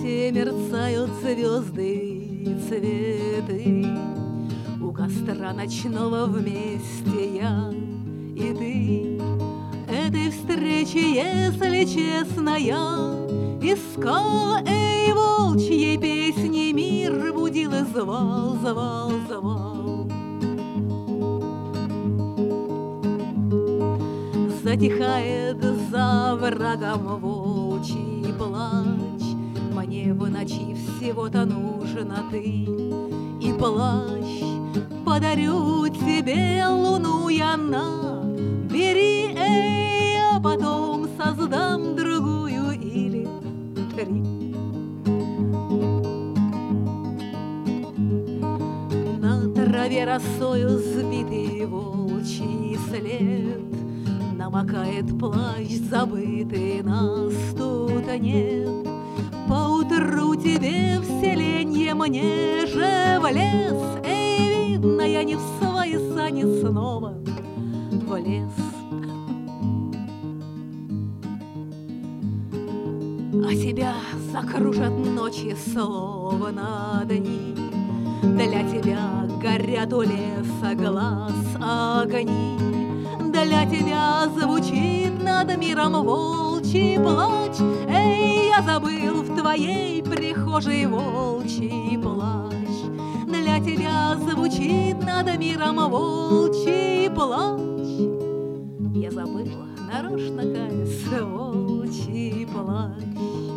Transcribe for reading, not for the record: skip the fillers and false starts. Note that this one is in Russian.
темноте мерцают звезды, цветы. У костра ночного вместе я и ты. Этой встречи, если честно, я искал, эй, волчьей песни мир будил и звал, звал, звал. Затихает за врагом волчий плач. Мне в ночи всего-то нужна ты и плащ. Подарю тебе луну я на, бери, эй, а потом создам другую или три. На траве росою сбитый волчий след, намокает плащ забытый, нас тут нет. Поутру тебе в селенье, мне же в лес. Эй, видно, я не в свои сани снова в лес. А тебя закружат ночи, словно дни. Для тебя горят у леса глаз огни. Для тебя звучит над миром волчий плач. Эй, я забыл в твоей прихожей волчий плащ. Для тебя звучит над миром волчий плач. Я забыла, нарочно, каясь, волчий плащ.